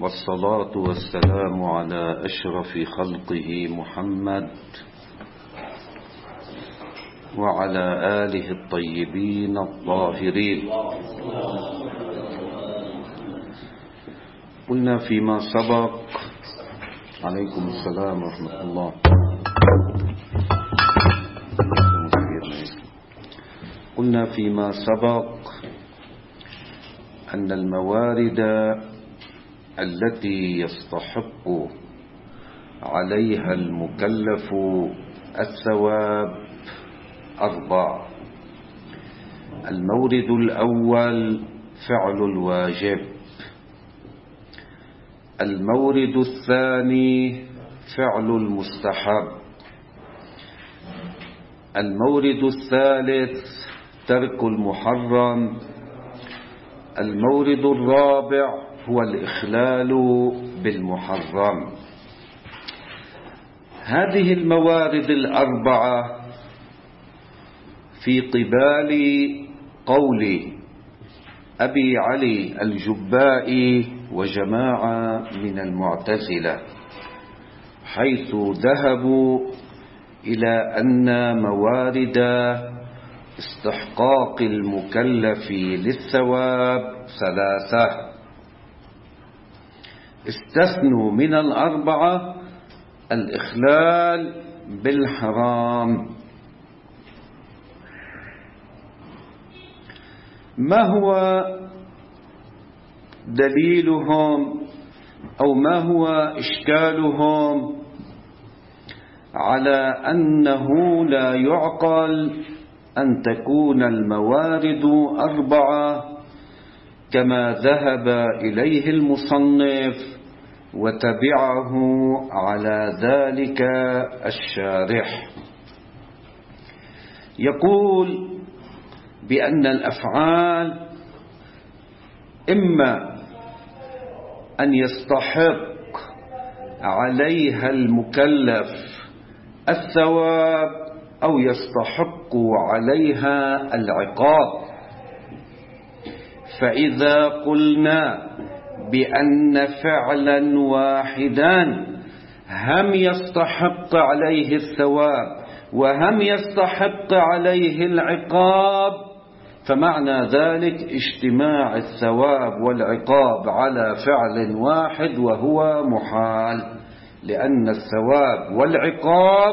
والصلاة والسلام على أشرف خلقه محمد وعلى آله الطيبين الطاهرين. قلنا فيما سبق عليكم السلام ورحمة الله. قلنا فيما سبق أن الموارد التي يستحق عليها المكلف الثواب 4. المورد الأول فعل الواجب، المورد الثاني فعل المستحب، المورد الثالث ترك المحرم، المورد الرابع هو الإخلال بالمحرم. هذه الموارد 4 في قبال قول أبي علي الجبائي وجماعة من المعتزلة، حيث ذهبوا إلى أن موارد استحقاق المكلف للثواب 3. استثنوا من 4 الإخلال بالحرام. ما هو دليلهم أو ما هو إشكالهم على أنه لا يعقل أن تكون الموارد 4 كما ذهب إليه المصنف وتبعه على ذلك الشارح؟ يقول بأن الأفعال إما أن يستحق عليها المكلف الثواب أو يستحق عليها العقاب. فإذا قلنا بأن فعلا واحدا هم يستحق عليه الثواب وهم يستحق عليه العقاب، فمعنى ذلك اجتماع الثواب والعقاب على فعل واحد، وهو محال، لأن الثواب والعقاب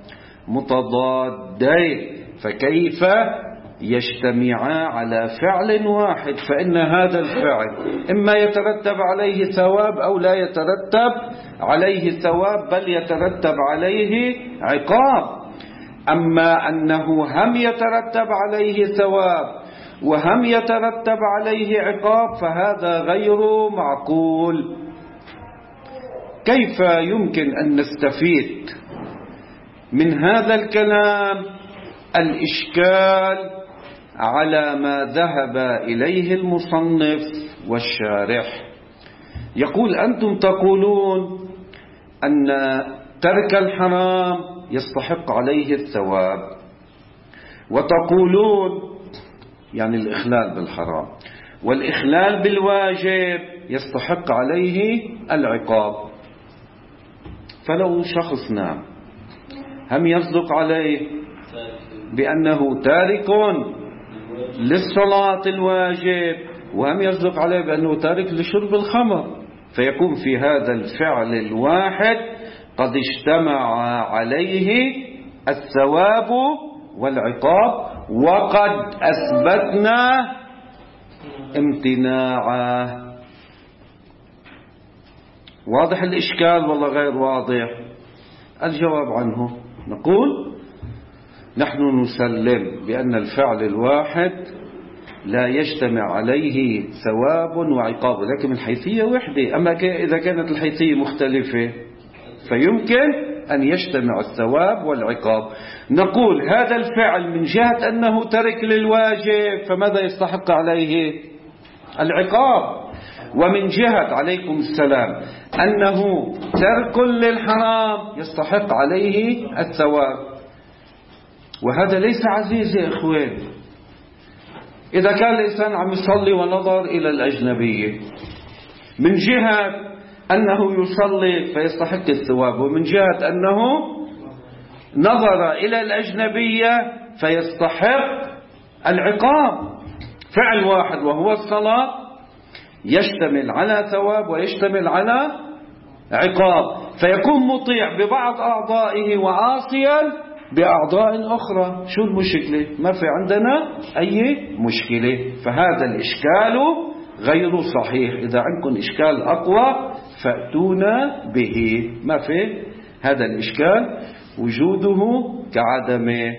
متضادين، فكيف يجتمعا على فعل واحد؟ فإن هذا الفعل إما يترتب عليه ثواب أو لا يترتب عليه ثواب، بل يترتب عليه عقاب. أما أنه هم يترتب عليه ثواب وهم يترتب عليه عقاب فهذا غير معقول. كيف يمكن أن نستفيد من هذا الكلام الإشكال على ما ذهب إليه المصنف والشارح؟ يقول أنتم تقولون أن ترك الحرام يستحق عليه الثواب، وتقولون يعني الإخلال بالحرام، والإخلال بالواجب يستحق عليه العقاب. فلو شخص نام هم يصدق عليه بأنه تارك للصلاة الواجب، وهم يصدق عليه بأنه تارك لشرب الخمر، فيكون في هذا الفعل الواحد قد اجتمع عليه الثواب والعقاب، وقد أثبتنا امتناعه. واضح الإشكال ولا غير واضح؟ الجواب عنه نقول نحن نسلم بأن الفعل الواحد لا يجتمع عليه ثواب وعقاب، لكن الحيثية وحدة. أما إذا كانت الحيثية مختلفة فيمكن أن يجتمع الثواب والعقاب. نقول هذا الفعل من جهة أنه ترك للواجب فماذا يستحق عليه؟ العقاب. ومن جهة عليكم السلام أنه ترك للحرام يستحق عليه الثواب. وهذا ليس عزيز يا إخوان. إذا كان الإنسان عم يصلي ونظر إلى الأجنبية، من جهة أنه يصلي فيستحق الثواب، ومن جهة أنه نظر إلى الأجنبية فيستحق العقاب. فعل واحد وهو الصلاة يشتمل على ثواب ويشتمل على عقاب، فيكون مطيع ببعض أعضائه وعاصيا بأعضاء أخرى. شو المشكلة؟ ما في عندنا أي مشكلة. فهذا الإشكال غير صحيح. إذا عندكم إشكال أقوى فأتونا به. ما في هذا الإشكال وجوده كعدمه.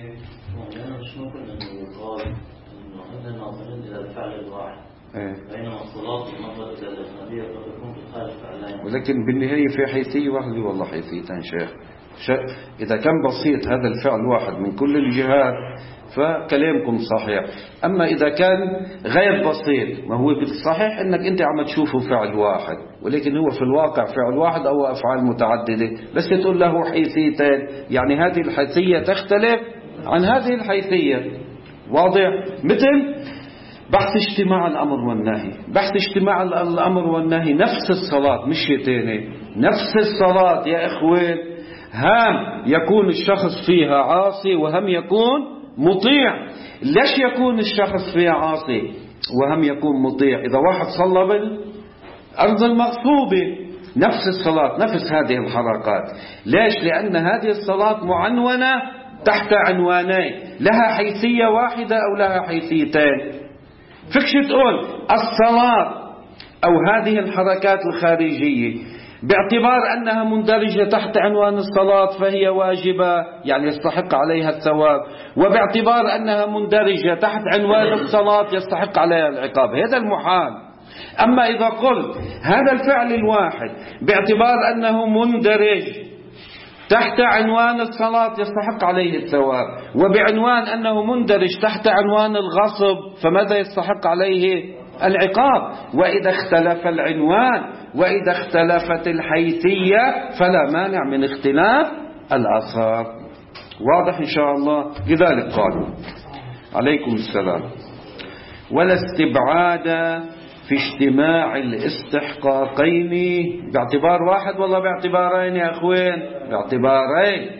بينما الصلاة والنظر إلى الأجنبية قد تكون تخالف فعلين، ولكن بالنهاية في حيثية واحدة. والله حيثيتين شيخ. إذا كان بسيط هذا الفعل واحد من كل الجهات فكلامكم صحيح. أما إذا كان غير بسيط، ما هو بالصحيح أنك أنت عم تشوفه فعل واحد، ولكن هو في الواقع فعل واحد أو أفعال متعددة، بس تقول له حيثيتين، يعني هذه الحيثية تختلف عن هذه الحيثية. واضح؟ مثل بحث اجتماع الأمر والنهي. بحث اجتماع الأمر والنهي نفس الصلاة، مش شيء ثاني، نفس الصلاة يا إخوان. هم يكون الشخص فيها عاصي وهم يكون مطيع. ليش يكون الشخص فيها عاصي وهم يكون مطيع؟ إذا واحد صلى بالأرض المغصوبة نفس الصلاة، نفس هذه الحركات. ليش؟ لأن هذه الصلاة معنونة تحت عنوانين، لها حيثية واحدة أو لها حيثيتين. فيكش تقول الصلاة أو هذه الحركات الخارجية باعتبار أنها مندرجة تحت عنوان الصلاة فهي واجبة، يعني يستحق عليها الثواب، وباعتبار أنها مندرجة تحت عنوان الصلاة يستحق عليها العقاب. هذا المحال. أما إذا قلت هذا الفعل الواحد باعتبار أنه مندرج تحت عنوان الصلاة يستحق عليه الثواب، وبعنوان أنه مندرج تحت عنوان الغصب فماذا يستحق عليه العقاب؟ وإذا اختلف العنوان وإذا اختلفت الحيثية فلا مانع من اختلاف الآثار. واضح إن شاء الله؟ لذلك قالوا عليكم السلام ولا استبعاد في اجتماع الاستحقاقين باعتبار واحد. والله باعتبارين يا أخوين، باعتبارين.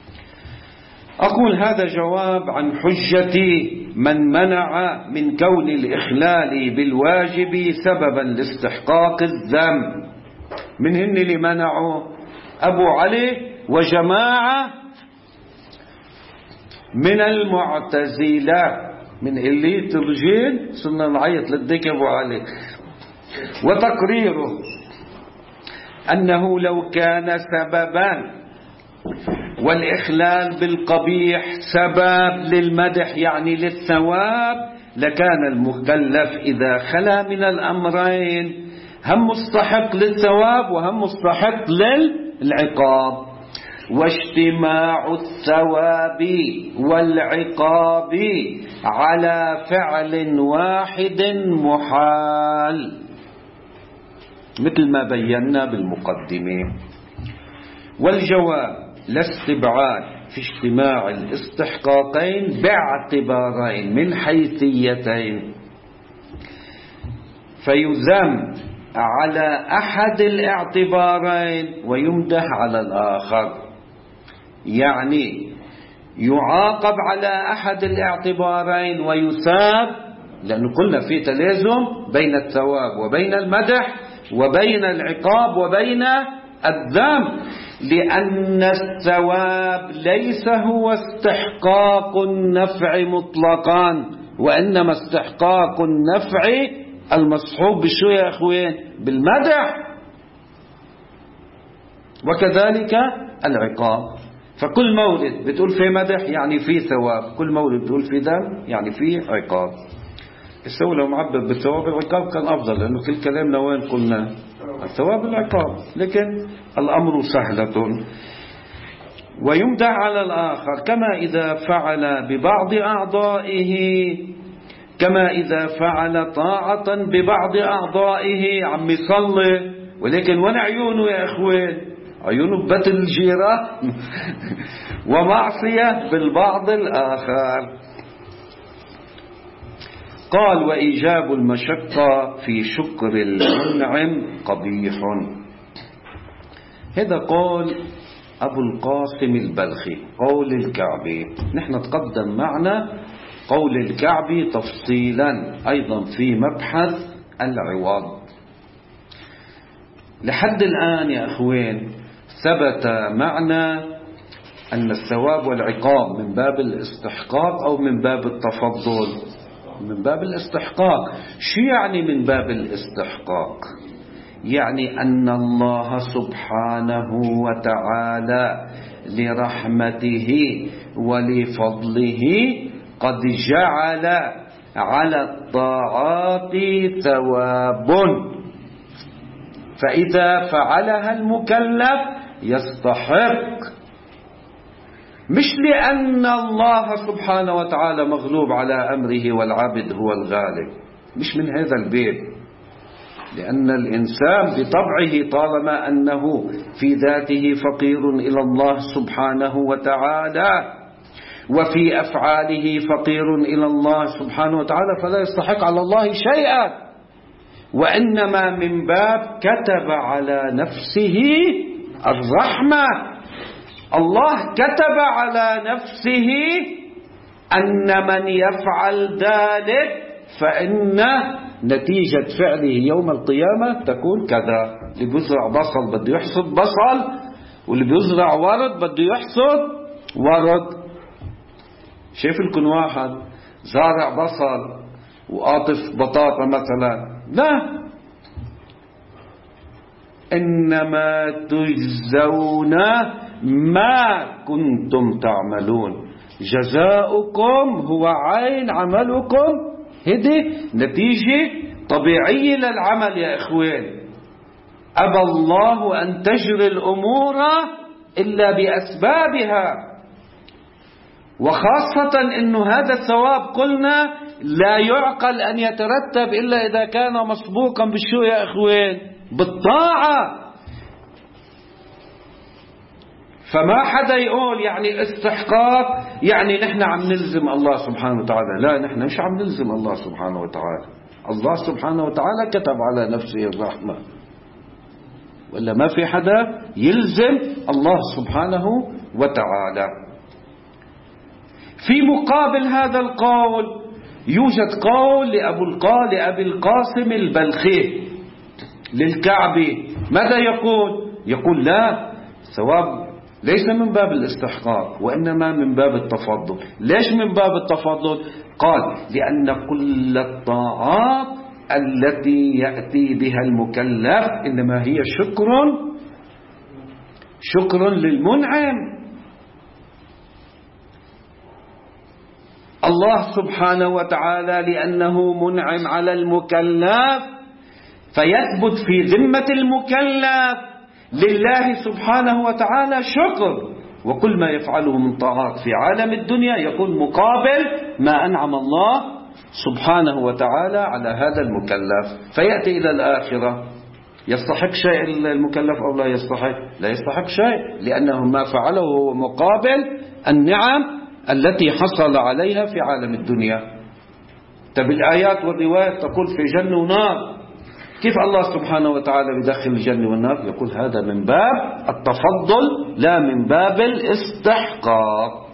أقول هذا جواب عن حجة من منع من كون الإخلال بالواجب سببا لاستحقاق الذنب. من هن اللي منعوا؟ أبو علي وجماعة من المعتزلة. من اللي ترجين صرنا نعيط لديك أبو علي. وتقريره أنه لو كان سببا والإخلال بالقبيح سبب للمدح يعني للثواب لكان المكلف إذا خلا من الأمرين هم مستحق للثواب وهم مستحق للعقاب. واجتماع الثواب والعقاب على فعل واحد محال مثل ما بينا بالمقدمة. والجواب لا استبعاد في اجتماع الاستحقاقين باعتبارين من حيثيتين، فيذم على أحد الاعتبارين ويمدح على الآخر. يعني يعاقب على أحد الاعتبارين ويثاب، لأنه قلنا في تلازم بين الثواب وبين المدح وبين العقاب وبين الذم، لأن الثواب ليس هو استحقاق النفع مطلقا، وإنما استحقاق النفع المصحوب بشو يا أخوين؟ بالمدح. وكذلك العقاب. فكل مولد بتقول في مدح يعني في ثواب، كل مولد بتقول في ذم يعني في عقاب. السوء لو معبر بالثواب العقاب كان أفضل، لأنه كل كلامنا وين قلنا الثواب العقاب، لكن الأمر سهلة. ويمدح على الآخر كما إذا فعل ببعض أعضائه، كما إذا فعل طاعة ببعض أعضائه. عم يصلي ولكن وين عيونه يا أخوين؟ عيونه ببتل الجيران ومعصية بالبعض الآخر. قال وإيجاب المشقة في شكر المنعم قبيح. هذا قول أبو القاسم البلخي، قول الكعبي. نحن تقدم معنا قول الكعبي تفصيلا أيضا في مبحث العوض. لحد الآن يا أخوين ثبت معنا أن الثواب والعقاب من باب الاستحقاق أو من باب التفضل؟ من باب الاستحقاق. شو يعني من باب الاستحقاق؟ يعني أن الله سبحانه وتعالى لرحمته ولفضله قد جعل على الطاعات ثواب، فإذا فعلها المكلف يستحق، مش لأن الله سبحانه وتعالى مغلوب على أمره والعبد هو الغالب، مش من هذا البيت، لأن الإنسان بطبعه طالما أنه في ذاته فقير إلى الله سبحانه وتعالى وفي أفعاله فقير إلى الله سبحانه وتعالى فلا يستحق على الله شيئا، وإنما من باب كتب على نفسه الرحمة. الله كتب على نفسه أن من يفعل ذلك فإن نتيجة فعله يوم القيامة تكون كذا. اللي بيزرع بصل بده يحصد بصل، واللي بيزرع ورد بده يحصد ورد. شايف لكم واحد زارع بصل وقاطف بطاطا مثلا، لا، إنما تجزون ما كنتم تعملون، جزاؤكم هو عين عملكم. هذه نتيجة طبيعية للعمل يا إخوان. أبى الله أن تجري الأمور إلا بأسبابها، وخاصة أنه هذا الثواب قلنا لا يعقل أن يترتب إلا إذا كان مسبوقا بالشو يا إخوان؟ بالطاعة. فما حدا يقول يعني استحقاق يعني نحن عم نلزم الله سبحانه وتعالى، لا، نحن مش عم نلزم الله سبحانه وتعالى. الله سبحانه وتعالى كتب على نفسه الرحمة، ولا ما في حدا يلزم الله سبحانه وتعالى. في مقابل هذا القول يوجد قول لأبي القاسم البلخي للكعبي. ماذا يقول؟ يقول لا، ثواب ليس من باب الاستحقاق وإنما من باب التفضل. ليش من باب التفضل؟ قال لأن كل الطاعات التي يأتي بها المكلف إنما هي شكر للمنعم. الله سبحانه وتعالى لأنه منعم على المكلف فيثبت في ذمة المكلف لله سبحانه وتعالى شكر، وكل ما يفعله من طاعات في عالم الدنيا يكون مقابل ما أنعم الله سبحانه وتعالى على هذا المكلف. فيأتي إلى الآخرة يستحق شيء المكلف أو لا يستحق؟ لا يستحق شيء، لأنه ما فعله هو مقابل النعم التي حصل عليها في عالم الدنيا. طب الآيات والروايات تقول في جنة ونار، كيف الله سبحانه وتعالى يدخل الجنة والنار؟ يقول هذا من باب التفضل لا من باب الاستحقاق.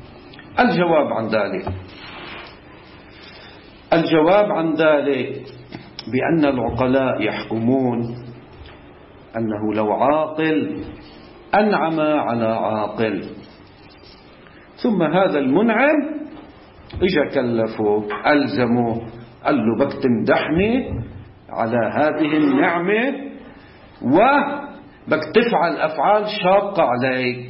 الجواب عن ذلك بأن العقلاء يحكمون أنه لو عاقل أنعم على عاقل، ثم هذا المنعم إجا كلفه ألزمه قال له بدك تمدحني على هذه النعمة وبدك تفعل أفعال شاقة عليك.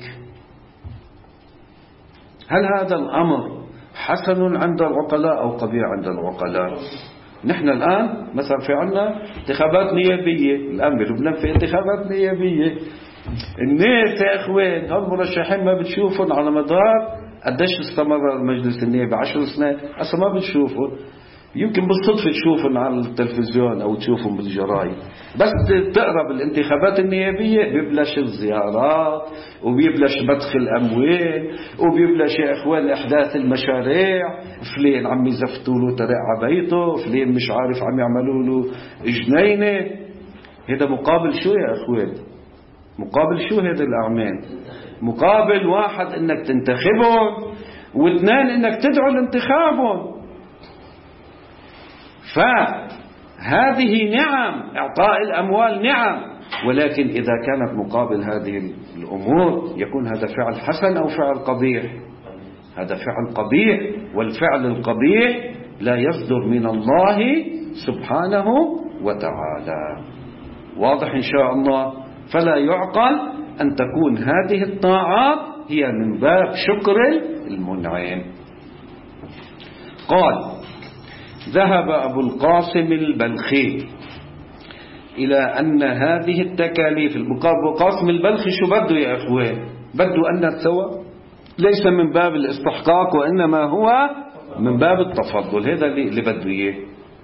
هل هذا الأمر حسن عند العقلاء أو قبيح عند العقلاء؟ نحن الآن مثلا في عنا انتخابات نيابية، الآن بلبنان في انتخابات نيابية. الناس يا إخوان هالمرشحين ما بتشوفهم على مدار قديش استمر المجلس النيابي 10 سنين، أصلا ما بتشوفهم، يمكن بالصدفة تشوفهم على التلفزيون أو تشوفهم بالجرايد. بس تقرب الانتخابات النيابية بيبلش الزيارات وبيبلش بدخل الأموال وبيبلش يا إخوان إحداث المشاريع. فلين عم يزفتوا له طريق عبيته، فلين مش عارف عم يعملوا له جنينة. هذا مقابل شو يا إخوان؟ مقابل شو هذه الأعمال؟ مقابل واحد إنك تنتخبهم، واثنين إنك تدعو لانتخابهم. فهذه نعم، إعطاء الأموال نعم، ولكن إذا كانت مقابل هذه الأمور يكون هذا فعل حسن أو فعل قبيح؟ هذا فعل قبيح، والفعل القبيح لا يصدر من الله سبحانه وتعالى. واضح إن شاء الله؟ فلا يعقل أن تكون هذه الطاعات هي من باب شكر المنعم. قال: ذهب أبو القاسم البلخي إلى أن هذه التكاليف. أبو القاسم البلخي شو بده يا أخوان؟ بده أن الثواب ليس من باب الاستحقاق، وإنما هو من باب التفضل. هذا اللي بده إياه.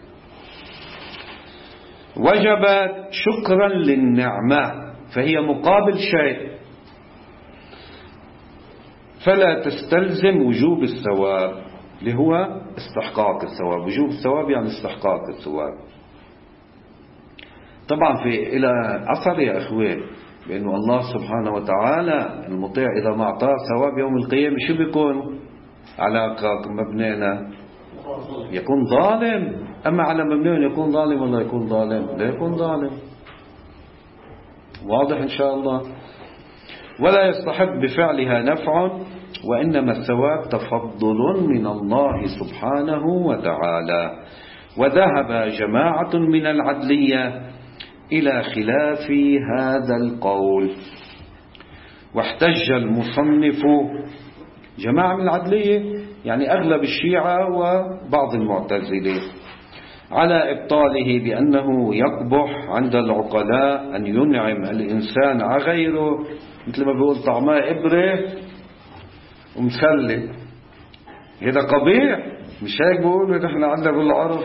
وجبت شكرا للنعمة، فهي مقابل شيء، فلا تستلزم وجوب الثواب، اللي هو استحقاق الثواب. وجوب الثواب يعني استحقاق الثواب. طبعا في إلى أثر يا أخوان بأنه الله سبحانه وتعالى المطيع إذا ما أعطاه ثواب يوم القيامة شو بيكون على مبنينا؟ يكون ظالم. أما على مبنينا يكون ظالم ولا يكون ظالم؟ لا يكون ظالم. واضح إن شاء الله؟ ولا يستحق بفعلها نفع، وإنما الثواب تفضل من الله سبحانه وتعالى. وذهب جماعة من العدلية إلى خلاف هذا القول، واحتج المصنف. جماعة من العدلية يعني أغلب الشيعة وبعض المعتزلة على إبطاله بأنه يقبح عند العقلاء أن ينعم الإنسان على غيره، مثل ما بيقول طعماه إبرة ومسلة. هذا قبيح، مش هيك بيقولوا نحن عندنا بالعرف.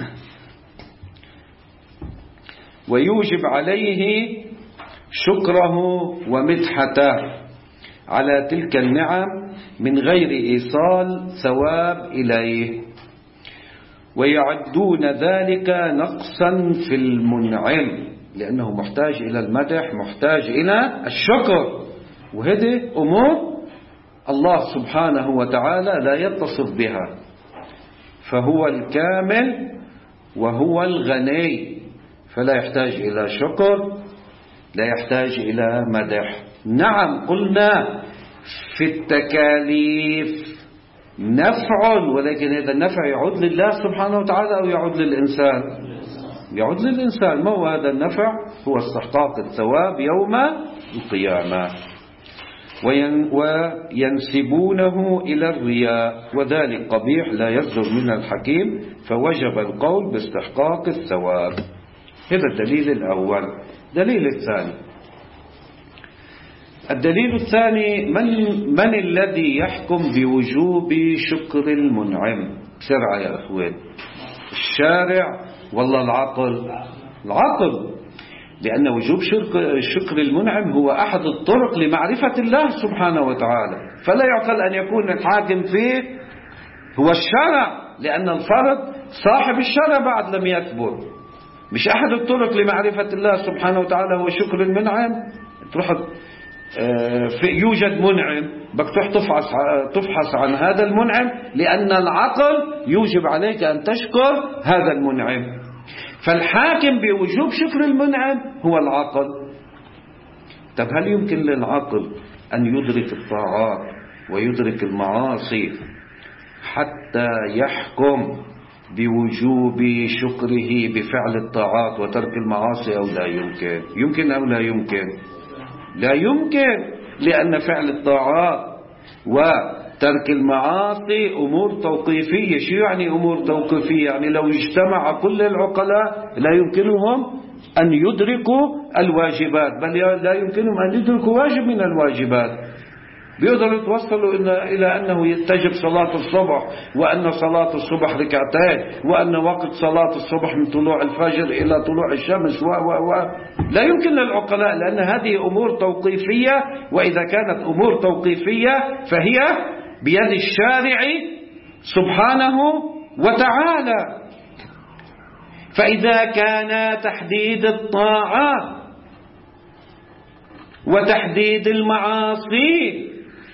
ويوجب عليه شكره ومدحته على تلك النعم من غير إيصال ثواب إليه، ويعدون ذلك نقصا في المنعم، لأنه محتاج إلى المدح، محتاج إلى الشكر، وهذه أمور الله سبحانه وتعالى لا يتصف بها، فهو الكامل وهو الغني، فلا يحتاج إلى شكر، لا يحتاج إلى مدح. نعم قلنا في التكاليف نفع، ولكن هذا النفع يعود لله سبحانه وتعالى أو يعود للإنسان؟ يعود للإنسان. ما هو هذا النفع؟ هو استحقاق الثواب يوم القيامة. وينسبونه إلى الرياء، وذلك قبيح لا يصدر من الحكيم، فوجب القول باستحقاق الثواب. هذا الدليل الأول. الدليل الثاني، الدليل الثاني من الذي يحكم بوجوب شكر المنعم بسرعة يا أخوان؟ الشارع ولا العقل؟ العقل، لأن وجوب شكر المنعم هو أحد الطرق لمعرفة الله سبحانه وتعالى، فلا يعقل أن يكون الحاكم فيه هو الشرع، لأن الفرد صاحب الشرع بعد لم يثبت. مش أحد الطرق لمعرفة الله سبحانه وتعالى هو شكر المنعم. تروح يوجد منعم، بدك تروح تفحص عن هذا المنعم، لأن العقل يوجب عليك أن تشكر هذا المنعم. فالحاكم بوجوب شكر المنعم هو العقل. طب هل يمكن للعقل أن يدرك الطاعات ويدرك المعاصي حتى يحكم بوجوب شكره بفعل الطاعات وترك المعاصي، أو لا يمكن؟ يمكن أو لا يمكن؟ لا يمكن، لأن فعل الطاعات وترك المعاصي أمور توقيفية. شو يعني أمور توقيفية؟ يعني لو اجتمع كل العقلاء لا يمكنهم أن يدركوا الواجبات، بل لا يمكنهم أن يدركوا واجب من الواجبات. بيقدروا يتوصلوا إلى أنه يستجب صلاة الصبح، وأن صلاة الصبح ركعتين، وأن وقت صلاة الصبح من طلوع الفجر إلى طلوع الشمس لا يمكن للعقلاء، لأن هذه أمور توقيفية، وإذا كانت أمور توقيفية فهي بيد الشارع سبحانه وتعالى. فإذا كان تحديد الطاعات وتحديد المعاصي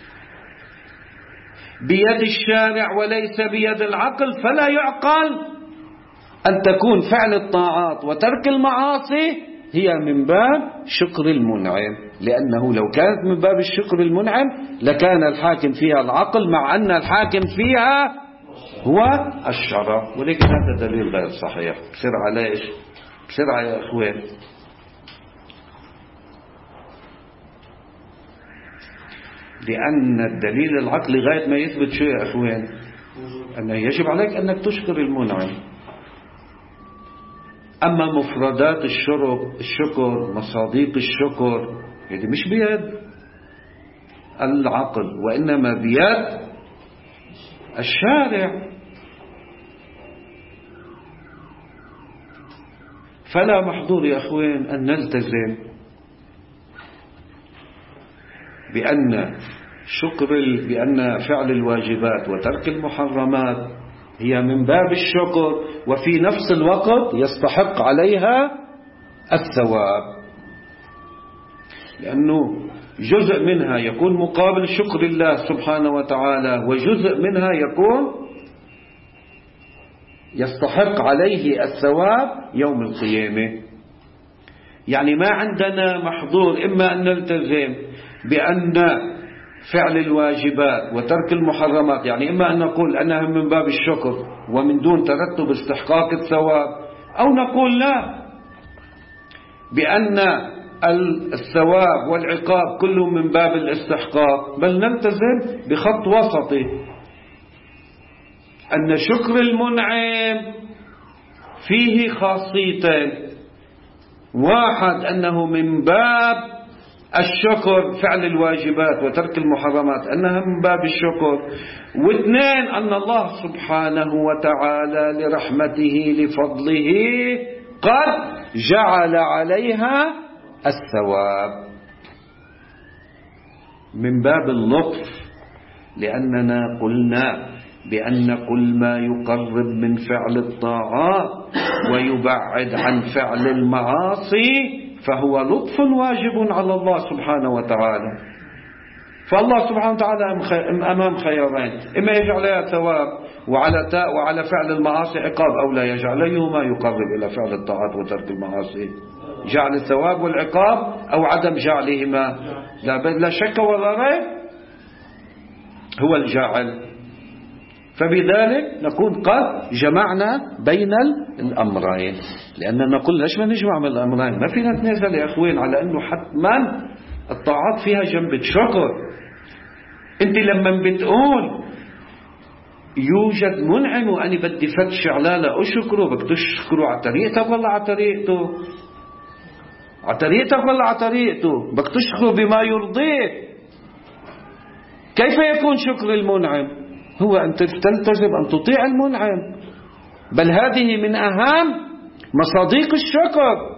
بيد الشارع وليس بيد العقل، فلا يعقل أن تكون فعل الطاعات وترك المعاصي هي من باب شكر المنعم، لأنه لو كانت من باب الشكر المنعم لكان الحاكم فيها العقل، مع أن الحاكم فيها هو الشرع. ولكن هذا دليل غير صحيح. بسرعة ليش؟ بسرعة يا أخوان. لأن الدليل العقلي غاية ما يثبت شو يا أخوان؟ أنه يجب عليك أنك تشكر المنعم. أما مفردات الشكر، مصاديق الشكر، هذه مش بيد العقل وإنما بيد الشارع. فلا محظور يا أخوان أن نلتزم بأن فعل الواجبات وترك المحرمات هي من باب الشكر، وفي نفس الوقت يستحق عليها الثواب، لأنه جزء منها يكون مقابل شكر الله سبحانه وتعالى، وجزء منها يكون يستحق عليه الثواب يوم القيامة. يعني ما عندنا محظور إما أن نلتزم بأن فعل الواجبات وترك المحرمات، يعني إما أن نقول أنها من باب الشكر ومن دون ترتب استحقاق الثواب، أو نقول لا، بأن الثواب والعقاب كله من باب الاستحقاق، بل نلتزم بخط وسطي، أن شكر المنعم فيه خاصيتين: واحد أنه من باب الشكر فعل الواجبات وترك المحرمات أنها من باب الشكر، واثنين أن الله سبحانه وتعالى لرحمته لفضله قد جعل عليها الثواب من باب اللطف، لأننا قلنا بأن كل ما يقرب من فعل الطاعات ويبعد عن فعل المعاصي فهو لطف واجب على الله سبحانه وتعالى. فالله سبحانه وتعالى أمام خيارين: إما يجعل لها ثواب وعلى فعل المعاصي عقاب، أو لا يجعل أيهما يقرب إلى فعل الطاعات وترك المعاصي، جعل الثواب والعقاب أو عدم جعلهما. لا شك ولا ريب هو الجاعل. فبذلك نكون قد جمعنا بين الأمرين، لأننا نقول ليش ما نجمع من الأمرين؟ ما فينا نتنازل يا أخوين على أنه حتما الطاعات فيها جنبة شكر. أنت لما بتقول يوجد منعم وأنا بدي فتش على أشكره، بدك تشكره على طريقتك ولا على طريقته؟ على طريقتك ولا على طريقته؟ بدك تشكره بما يرضيه. كيف يكون شكر المنعم؟ هو أن تلتزم أن تطيع المنعم، بل هذه من أهم مصاديق الشكر.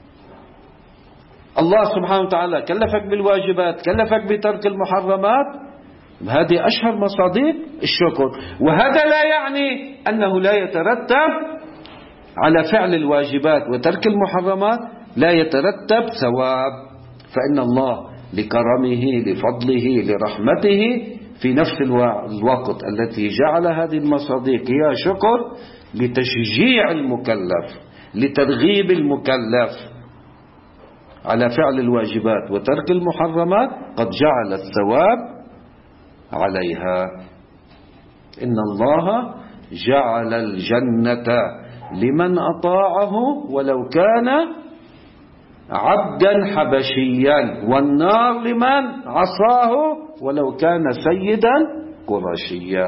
الله سبحانه وتعالى كلفك بالواجبات، كلفك بترك المحرمات، هذه أشهر مصاديق الشكر. وهذا لا يعني أنه لا يترتب على فعل الواجبات وترك المحرمات لا يترتب ثواب، فإن الله لكرمه لفضله لرحمته في نفس الوقت التي جعل هذه المصاديق هي شكر لتشجيع المكلف، لترغيب المكلف على فعل الواجبات وترك المحرمات، قد جعل الثواب عليها. إن الله جعل الجنة لمن أطاعه ولو كان عبدا حبشيا، والنار لمن عصاه ولو كان سيدا قرشيا.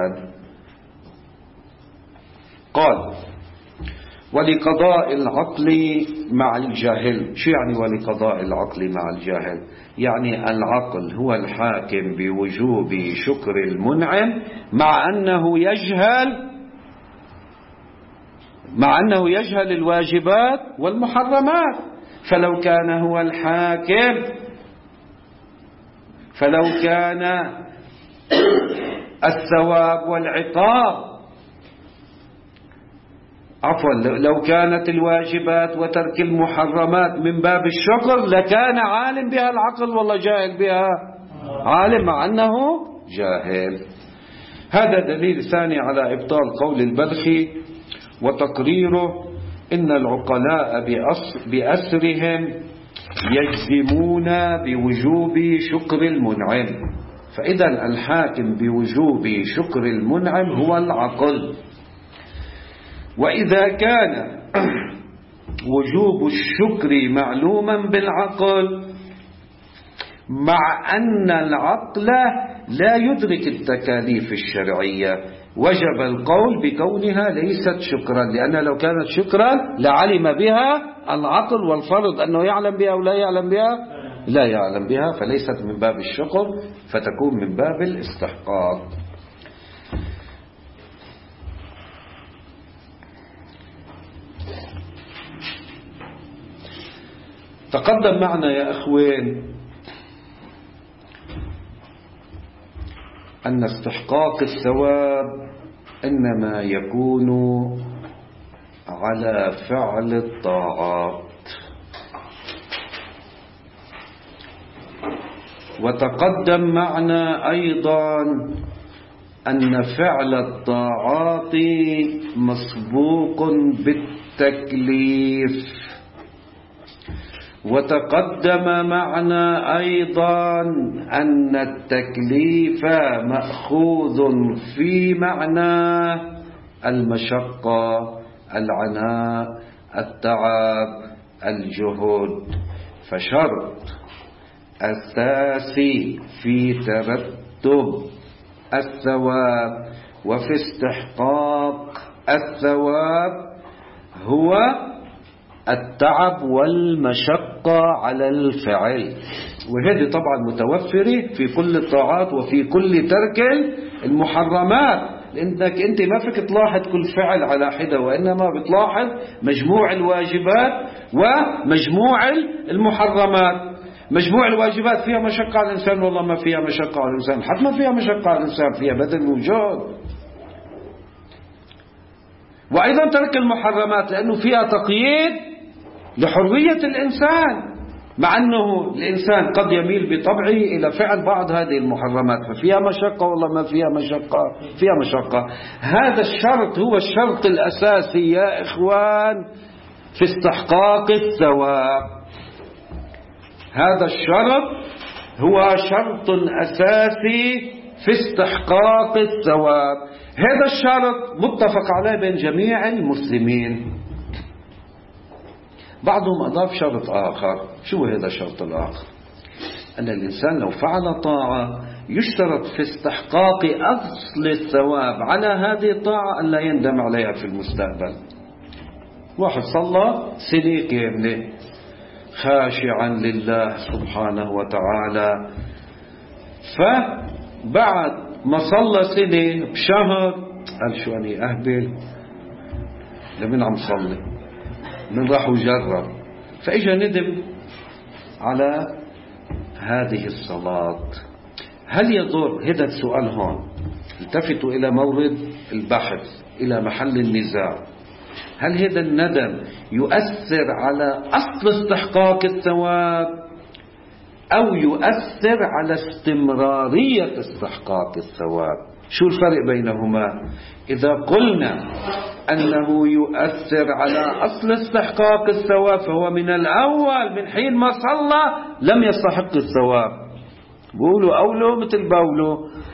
قال: ولقضاء العقل مع الجاهل. شو يعني ولقضاء العقل مع الجاهل؟ يعني العقل هو الحاكم بوجوب شكر المنعم مع أنه يجهل الواجبات والمحرمات. فلو كان هو الحاكم، فلو كان الثواب والعقاب عفوا لو كانت الواجبات وترك المحرمات من باب الشكر لكان عالم بها العقل والله جاهل بها عالم مع أنه جاهل. هذا دليل ثاني على إبطال قول البلخي وتقريره إن العقلاء بأسرهم يجزمون بوجوب شكر المنعم. فإذا الحاكم بوجوب شكر المنعم هو العقل. وإذا كان وجوب الشكر معلوما بالعقل مع أن العقل لا يدرك التكاليف الشرعية وجب القول بكونها ليست شكرا، لأن لو كانت شكرا لعلم بها العقل، والفرض أنه يعلم بها أو لا يعلم بها، لا يعلم بها، فليست من باب الشكر فتكون من باب الاستحقاق. تقدم معنا يا أخوين أن استحقاق الثواب إنما يكون على فعل الطاعات، وتقدم معنا أيضا أن فعل الطاعات مسبوق بالتكليف، وتقدم معنا أيضا أن التكليف مأخوذ في معنى المشقة، العناء، التعب، الجهد. فشرط أساسي في ترتب الثواب وفي استحقاق الثواب هو التعب والمشقة على الفعل، وهذه طبعا متوفرة في كل الطاعات وفي كل ترك المحرمات، لأنك أنت ما فيك تلاحظ كل فعل على حدة، وإنما بتلاحظ مجموع الواجبات ومجموع المحرمات. مجموع الواجبات فيها مشقة على الإنسان والله ما فيها مشقة على الإنسان، حتما فيها مشقة على الإنسان، فيها بذل وجهد. وأيضا ترك المحرمات لأنه فيها تقييد لحرية الإنسان، مع أنه الإنسان قد يميل بطبعه إلى فعل بعض هذه المحرمات، ففيها مشقة والله ما فيها مشقة، فيها مشقة. هذا الشرط هو الشرط الأساسي يا إخوان في استحقاق الثواب. هذا الشرط هو شرط أساسي في استحقاق الثواب. هذا الشرط متفق عليه بين جميع المسلمين. بعضهم أضاف شرط آخر. شو هذا الشرط الآخر؟ أن الإنسان لو فعل طاعة يشترط في استحقاق أصل الثواب على هذه الطاعة أن لا يندم عليها في المستقبل. واحد صلى سنة كاملة خاشعا لله سبحانه وتعالى، فبعد ما صلى سنة بشهر قال شو أني أهبل، لمن عم صلي، من راح وجرب، فإجا ندم على هذه الصلاة. هل يضر؟ هذا السؤال هون، التفتوا إلى مورد البحث، إلى محل النزاع. هل هذا الندم يؤثر على أصل استحقاق الثواب أو يؤثر على استمرارية استحقاق الثواب؟ شو الفرق بينهما؟ إذا قلنا أنه يؤثر على أصل استحقاق الثواب فهو من الأول من حين ما صلى لم يستحق الثواب، بقولوا أولو مثل باولو.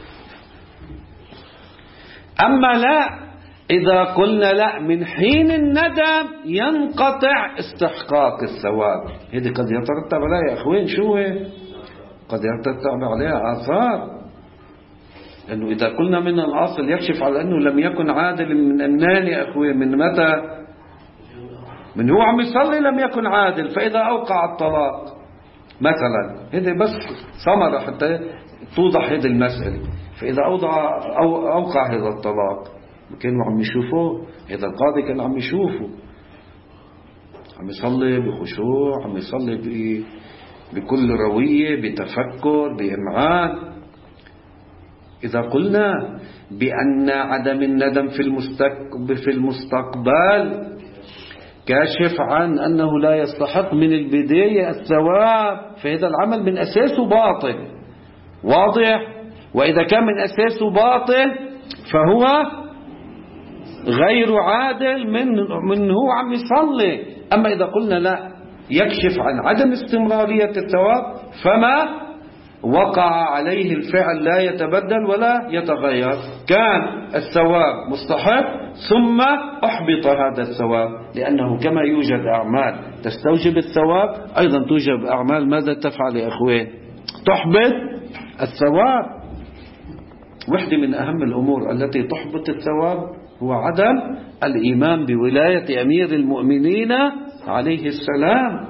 أما لا، إذا قلنا لا، من حين الندم ينقطع استحقاق الثواب. هذه قد يترتب عليها يا أخوين شو هي؟ قد يترتب عليها آثار، لأنه إذا قلنا من الأصل يكشف على أنه لم يكن عادل من أنان يا أخوين. من متى؟ من هو عم يصلي لم يكن عادل، فإذا أوقع الطلاق مثلا، هذه بس ثمرة حتى توضح هذه المسألة. فإذا أوقع هذا الطلاق كانوا عم يشوفوه، هذا القاضي كان عم يشوفه عم يصلي بخشوع، عم يصلي بكل روية، بتفكر، بإمعان. إذا قلنا بأن عدم الندم في المستقبل كاشف عن أنه لا يستحق من البداية الثواب، فهذا العمل من أساسه باطل. واضح؟ وإذا كان من أساسه باطل فهو غير عادل من هو عم يصلي. أما إذا قلنا لا، يكشف عن عدم استمرارية الثواب، فما وقع عليه الفعل لا يتبدل ولا يتغير، كان الثواب مستحق ثم أحبط هذا الثواب، لأنه كما يوجد أعمال تستوجب الثواب أيضا توجب أعمال ماذا تفعل يا أخوين؟ تحبط الثواب. واحدة من أهم الأمور التي تحبط الثواب هو عدم الإيمان بولاية أمير المؤمنين عليه السلام.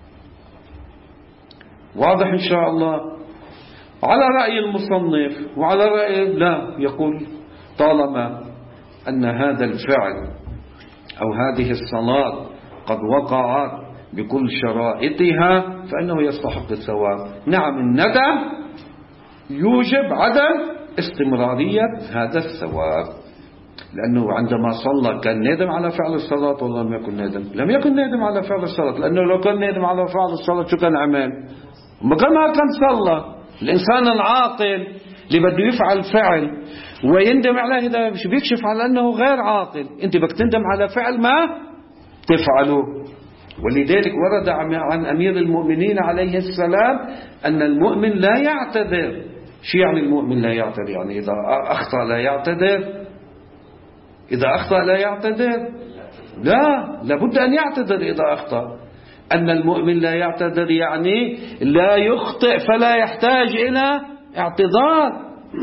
واضح إن شاء الله؟ على رأي المصنف وعلى رأي لا، يقول طالما أن هذا الفعل أو هذه الصلاة قد وقعت بكل شرائطها فإنه يستحق الثواب. نعم، الندم يوجب عدم استمرارية هذا الثواب، لأنه عندما صلى كان نادم على فعل الصلاة ولا لم يكن نادم؟ لم يكن نادم على فعل الصلاة، لأنه لو كان نادم على فعل الصلاة شو كان عمل؟ ما كان صلى. الإنسان العاقل اللي بده يفعل فعل ويندم عليه ده مش بيكشف على أنه غير عاقل. أنت بدك تندم على فعل ما تفعله. ولذلك ورد عن أمير المؤمنين عليه السلام أن المؤمن لا يعتذر. شو يعني المؤمن لا يعتذر؟ يعني إذا أخطأ لا يعتذر؟ إذا أخطأ لا يعتذر؟ لا، لابد أن يعتذر إذا أخطأ. أن المؤمن لا يعتذر يعني لا يخطئ فلا يحتاج إلى اعتذار.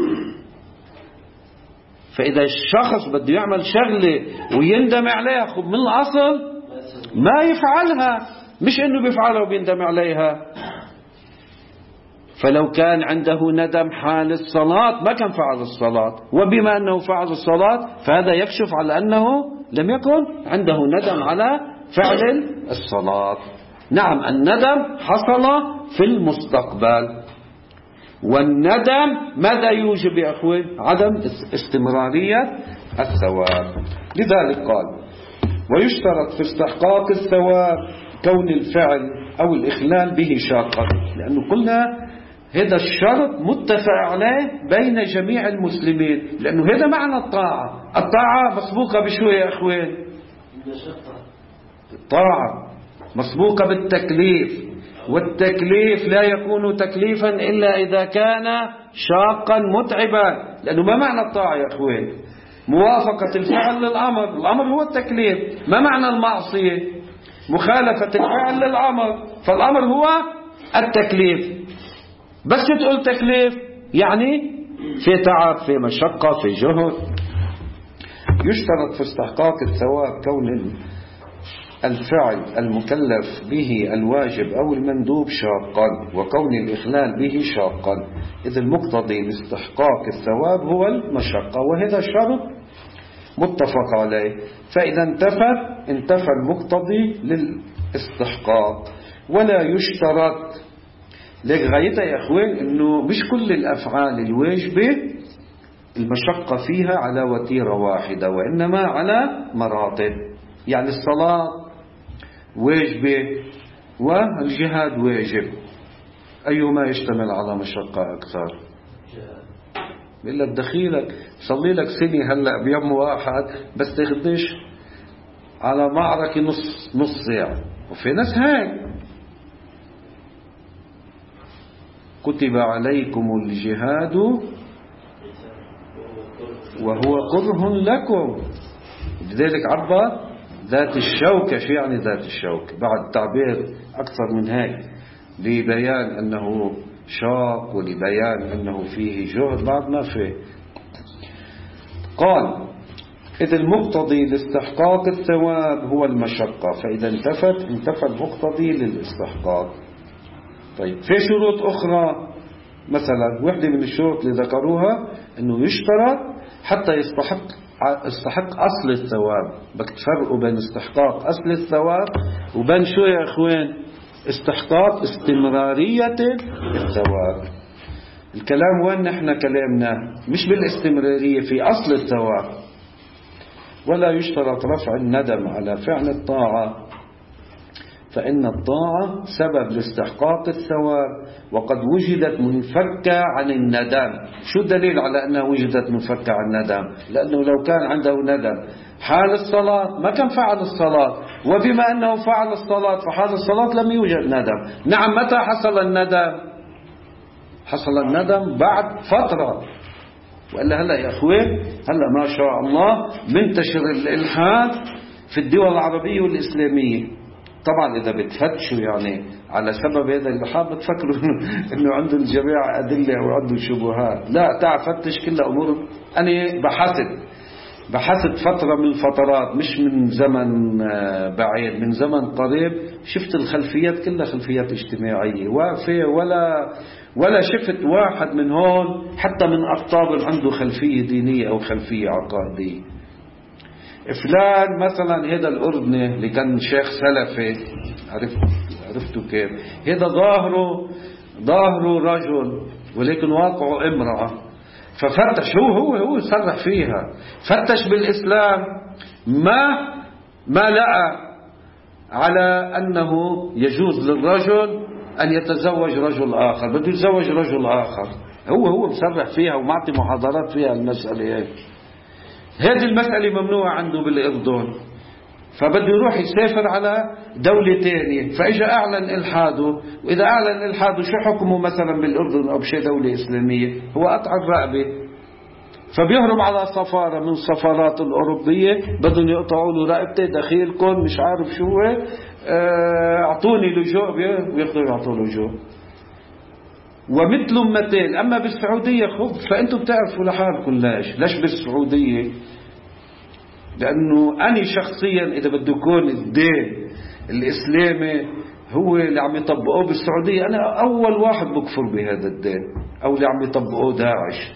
فإذا الشخص بده يعمل شغلة ويندم عليها خب من الأصل ما يفعلها، مش إنه بيفعلها وبيندم عليها. فلو كان عنده ندم حال الصلاة ما كان فعل الصلاة، وبما أنه فعل الصلاة فهذا يكشف على أنه لم يكن عنده ندم على فعل الصلاة. نعم، الندم حصل في المستقبل، والندم ماذا يوجب يا أخوي؟ عدم استمرارية الثواب. لذلك قال ويشترط في استحقاق الثواب كون الفعل أو الإخلال به شاقا، لأنه قلنا هذا الشرط متفق عليه بين جميع المسلمين، لأنه هذا معنى الطاعة. الطاعة مسبوقة بشو يا أخوين؟ الطاعة مسبوقة بالتكليف، والتكليف لا يكون تكليفا إلا إذا كان شاقا متعبا. لأنه ما معنى الطاعة يا أخوين؟ موافقة الفعل للأمر، الأمر هو التكليف. ما معنى المعصية؟ مخالفة الفعل للأمر، فالأمر هو التكليف. بس تقول تكليف يعني في تعب، في مشقة، في جهد. يشترط في استحقاق الثواب كون الفعل المكلف به الواجب أو المندوب شاقا، وكون الإخلال به شاقا، إذ المقتضي لاستحقاق الثواب هو المشقة، وهذا الشرط متفق عليه. فإذا انتفى المقتضي للاستحقاق. ولا يشترط لغاية يا أخوين أنه مش كل الأفعال الواجبة المشقة فيها على وتيرة واحدة، وإنما على مراتب. يعني الصلاة واجبة والجهاد واجب، أيهما يشتمل على مشقة أكثر؟ بيقول لك دخيلك صلي لك سنة هلأ بيوم واحد بس تخدش على معركة نص ساعة، وفي ناس هيك كتب عليكم الجهاد وهو كره لكم. لذلك عبر ذات الشوكة. شو يعني ذات الشوكة؟ بعد تعبير أكثر من هيك لبيان أنه شاق ولبيان أنه فيه جهد، بعد ما فيه. قال إذ المقتضي لاستحقاق الثواب هو المشقة، فإذا انتفى المقتضي للاستحقاق. طيب في شروط أخرى، مثلا واحدة من الشروط اللي ذكروها أنه يشترط حتى يستحق أصل الثواب. بدك تفرقوا بين استحقاق أصل الثواب وبين شو يا أخوين؟ استحقاق استمرارية الثواب. الكلام وين نحن كلامنا؟ مش بالاستمرارية في أصل الثواب. ولا يشترط رفع الندم على فعل الطاعة، فإن الطاعة سبب لاستحقاق الثواب، وقد وجدت منفكة عن الندم. شو الدليل على أنها وجدت منفكة عن الندم؟ لأنه لو كان عنده ندم حال الصلاة ما كان فعل الصلاة، وبما أنه فعل الصلاة فحال الصلاة لم يوجد ندم. نعم، متى حصل الندم؟ حصل الندم بعد فترة. وإلا هلأ يا أخوين، هلأ ما شاء الله منتشر الإلحاد في الدول العربية والإسلامية. طبعا إذا بتفتشوا يعني على سبب هذا الإلحاد بتفكروا إنه عنده الجميع أدلة أو عنده شبهات. لا، تعال فتش كل أمور. أنا بحثت فترة من الفترات، مش من زمن بعيد، من زمن قريب. شفت الخلفيات كلها خلفيات اجتماعية، ولا شفت واحد من هون حتى من أقطاب عنده خلفية دينية أو خلفية عقائدية. فلان مثلا هذا الأردني اللي كان شيخ سلفي، عرفتوا كيف؟ هذا ظاهره رجل ولكن واقعه امرأة. ففتش هو صرح فيها، فتش بالإسلام ما لقى على أنه يجوز للرجل أن يتزوج رجل آخر، بده يتزوج رجل آخر. هو مصرح فيها ومعطي محاضرات فيها المسألة. هذه المسألة ممنوعة عنده بالأردن، فبده يروح يسافر على دولة تانية، فإجا أعلن إلحاده. وإذا أعلن إلحاده شو حكمه مثلا بالأردن أو بشي دولة إسلامية؟ هو قطع الرقبة. فبيهرب على سفارة من السفارات الأوروبية، بدهم يقطعوا له رقبته، دخيلكم مش عارف شو، اعطوني لجوء، بياخذوا يعطوا لجوء. ومثل أمتين. أما بالسعودية فأنتم بتعرفوا لحالكم ليش بالسعودية؟ لأنه أنا شخصيا إذا بده يكون الدين الإسلامي هو اللي عم يطبقوه بالسعودية، أنا أول واحد بكفر بهذا الدين، أو اللي عم يطبقوه داعش.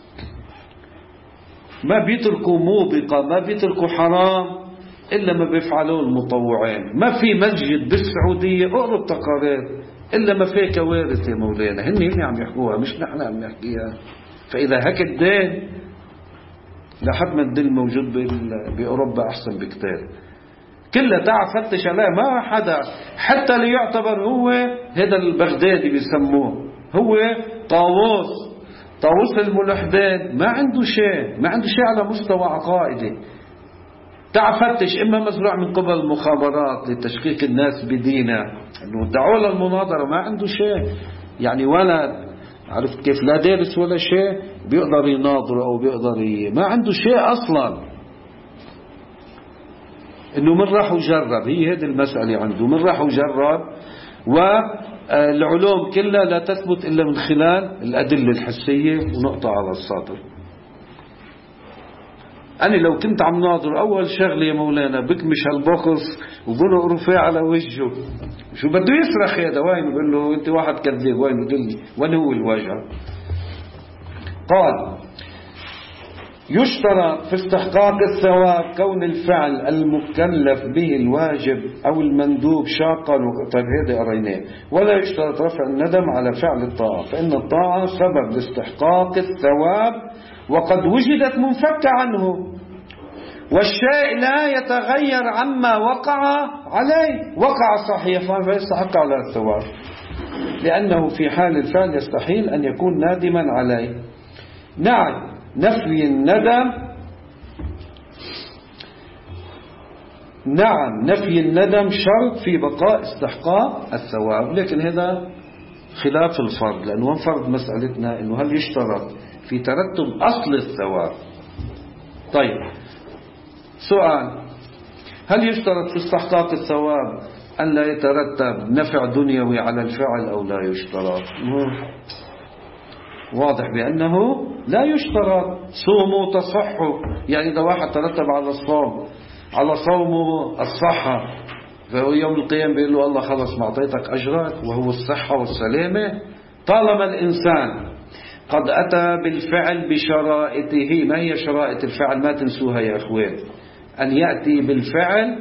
ما بيتركوا موبقة، ما بيتركوا حرام إلا ما بيفعلوه المطوعين. ما في مسجد بالسعودية اقرب تقارير إلا ما في كوارث يا مولانا. هن عم يحكوها مش نحن عم نحكيها. فإذا هيك الدين لحد ما الدين موجود بأوروبا أحسن بكتير. كلها تعال فتش عليه، ما حدا حتى ليعتبر هو هذا البغدادي بيسموه، هو طاووس الملحدين، ما عنده شيء على مستوى عقائدي. تعال فتش، إما مزروع من قبل المخابرات لتشكيك الناس بدينه، إنه دعوا له المناظرة، ما عنده شيء يعني، ولا عرفت كيف، لا دارس ولا شيء بيقدر يناظر أو بيقدر ما عنده شيء أصلا. إنه من راح وجرب، هي هذه المسألة عنده، من راح وجرب. والعلوم كلها لا تثبت إلا من خلال الأدلة الحسية، ونقطة على السطر. أنا لو كنت عم ناظر أول شغلة يا مولانا بكمش هالبخص وبنق رفيع على وجهه، شو بده يصرخ هذا؟ وين؟ بقول له أنت واحد كذاب، وين بدلني وين هو الوجه؟ قال: يشترط في استحقاق الثواب كون الفعل المكلف به الواجب أو المندوب شاقا. طيب هذا قريناه. ولا يشترط رفع الندم على فعل الطاعة، فإن الطاعة سبب لاستحقاق الثواب وقد وجدت منفكة عنه، والشيء لا يتغير عما وقع عليه. وقع صحيح فيستحق على الثواب، لأنه في حال الفعل يستحيل أن يكون نادما عليه. نعم، نفي الندم شرط في بقاء استحقاق الثواب، لكن هذا خلاف الفرض، لأنه انفرض مسألتنا أنه هل يشترط في ترتب أصل الثواب. طيب، سؤال: هل يشترط في استحقاق الثواب أن لا يترتب نفع دنيوي على الفعل أو لا يشترط؟ واضح بأنه لا يشترط. صوموا تصحوا، يعني إذا واحد ترتب على صومه الصحة، فهو يوم القيامة بيقول له الله خلص ما أعطيتك أجرك، وهو الصحة والسلامة. طالما الإنسان قد أتى بالفعل بشرائطه. ما هي شرائط الفعل؟ ما تنسوها يا أخوان. أن يأتي بالفعل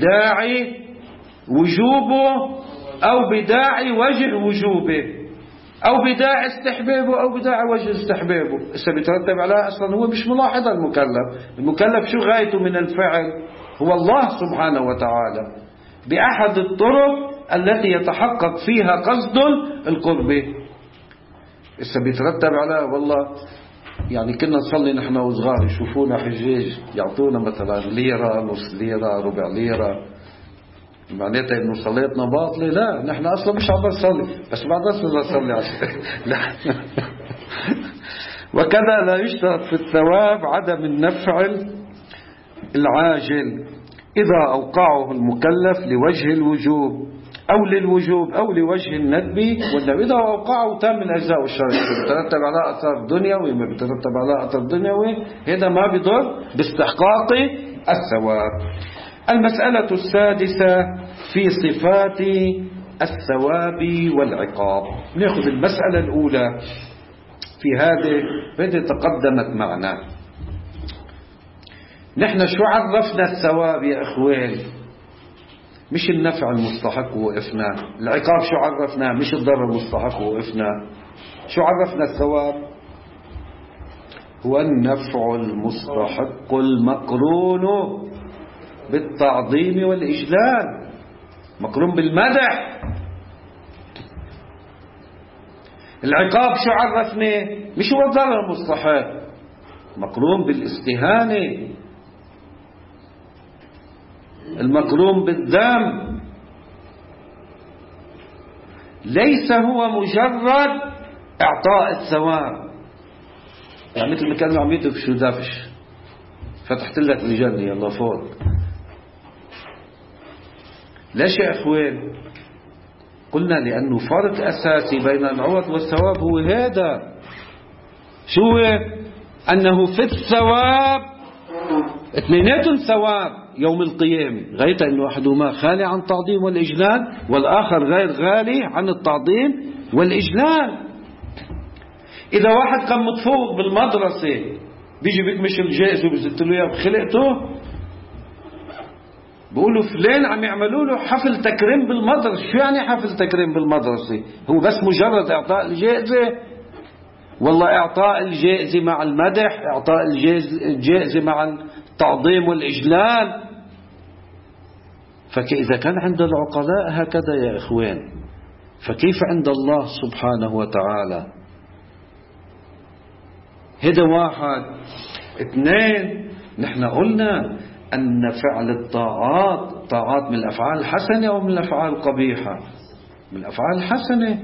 بداعي وجوبه أو بداعي وجه وجوبه. أو بداعي استحبابه أو بداعي وجه استحبابه. بيترتب على أصلا هو مش ملاحظ المكلف شو غايته من الفعل؟ هو الله سبحانه وتعالى بأحد الطرق التي يتحقق فيها قصد القرب. بيترتب على والله يعني كنا نصلي نحن وصغار يشوفونا حجاج يعطونا مثلا ليرة، نص ليرة، ربع ليرة، معناتها انه صلاتنا باطلة؟ لا، نحن اصلا مش عم نصلي، بس بعد نصلي عشان لا. وكذا لا يشترط في الثواب عدم النفع العاجل إذا أوقعه المكلف لوجه الوجوب أو للوجوب أو لوجه الندب والندب. إذا أوقعه تام من أجزاء الشرع، بيترتب على أثر دنيوي ما بيترتب على أثر دنيوي، هذا ما بيضر باستحقاق الثواب. المسألة السادسة في صفات الثواب والعقاب. نأخذ المسألة الأولى في هذه تقدمت معنا. نحن شو عرفنا الثواب يا إخوان؟ مش النفع المستحق ووقفنا. العقاب شو عرفنا؟ مش الضرر المستحق ووقفنا. شو عرفنا الثواب؟ هو النفع المستحق المقرون بالتعظيم والإجلال، مقرون بالمدح. العقاب شو عرفنا؟ مش هو الضرر المستحق، مقرون بالاستهانة، المقرون بالذم. ليس هو مجرد إعطاء الثواب، يعني مثل ما كانوا عم يدفشوا دفش، فتحت لك الجنة يلا فوق. ليش يا أخوان؟ قلنا لأنه فرق أساسي بين العوض والثواب هو هذا. شو هو؟ أنه في الثواب اثنيناتهم ثواب يوم القيامة، غاية أنه أحدهما خالي عن التعظيم والإجلال والآخر غير غالي عن التعظيم والإجلال. إذا واحد كان متفوق بالمدرسة بيجي بيكمش الجائزة وبيزت له إياه بخلقته، بيقولوا فلان عم يعملوا له حفل تكريم بالمدرسة. شو يعني حفل تكريم بالمدرسة؟ هو بس مجرد إعطاء الجائزة؟ والله إعطاء الجائزة مع المدح، إعطاء الجائزة مع التعظيم والإجلال. فإذا كان عند العقلاء هكذا يا إخوان، فكيف عند الله سبحانه وتعالى؟ هذا واحد. اثنين، نحن قلنا أن فعل الطاعات من الأفعال الحسنة أو من الأفعال القبيحة؟ من الأفعال الحسنة.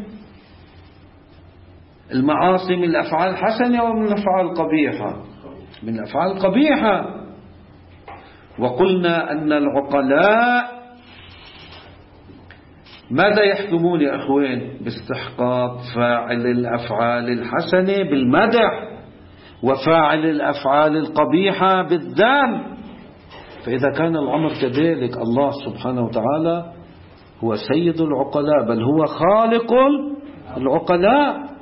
المعاصي من الأفعال الحسنة أو من الأفعال القبيحة؟ من الأفعال القبيحة. وقلنا أن العقلاء ماذا يحكمون يا أخوان؟ باستحقاق فاعل الأفعال الحسنة بالمدح وفاعل الأفعال القبيحة بالذم. فإذا كان الأمر كذلك، الله سبحانه وتعالى هو سيد العقلاء، بل هو خالق العقلاء.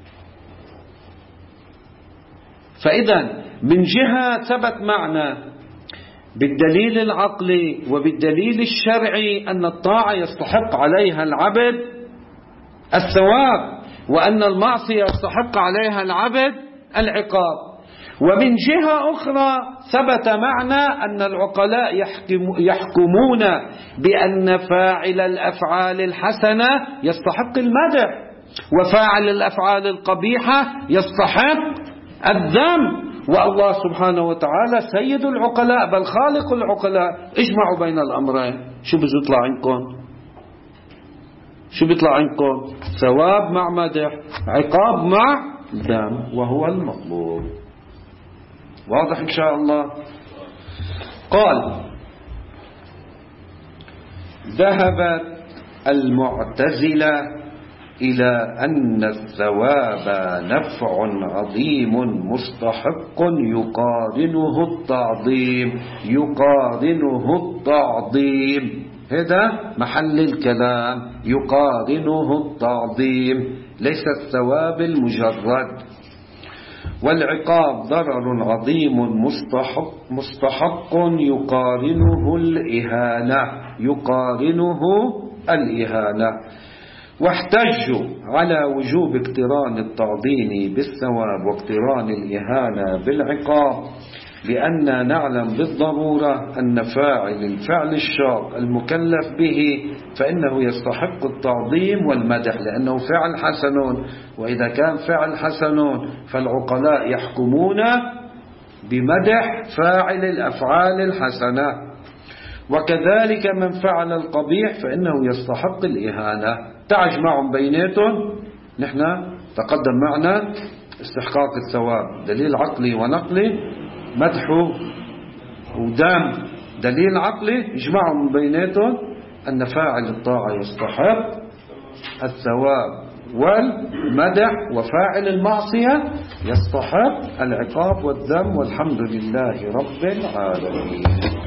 فإذا من جهة ثبت معنا بالدليل العقلي وبالدليل الشرعي أن الطاعة يستحق عليها العبد الثواب، وأن المعصية يستحق عليها العبد العقاب. ومن جهة أخرى ثبت معنا أن العقلاء يحكمون بأن فاعل الأفعال الحسنة يستحق المدح، وفاعل الأفعال القبيحة يستحق الذم. والله سبحانه وتعالى سيد العقلاء بل خالق العقلاء. اجمعوا بين الأمرين. شو بيطلع عندكم؟ شو بيطلع عندكم؟ ثواب مع مدح، عقاب مع ذم، وهو المطلوب. واضح إن شاء الله؟ قال: ذهبت المعتزلة إلى أن الثواب نفع عظيم مستحق يقارنه التعظيم. هذا محل الكلام، يقارنه التعظيم، ليس الثواب المجرد. والعقاب ضرر عظيم مستحق يقارنه الإهانة. واحتجوا على وجوب اقتران التعظيم بالثواب واقتران الإهانة بالعقاب لأننا نعلم بالضرورة أن فاعل الفعل الشاق المكلف به فإنه يستحق التعظيم والمدح لأنه فعل حسن، وإذا كان فعل حسن فالعقلاء يحكمون بمدح فاعل الأفعال الحسنة. وكذلك من فعل القبيح فإنه يستحق الإهانة. تجمع بيناتهم. نحن تقدم معنا استحقاق الثواب دليل عقلي ونقلي، مدحه ودام دليل عقلي، يجمعهم بيناتهم أن فاعل الطاعة يستحق الثواب والمدح، وفاعل المعصية يستحق العقاب والذم، والحمد لله رب العالمين.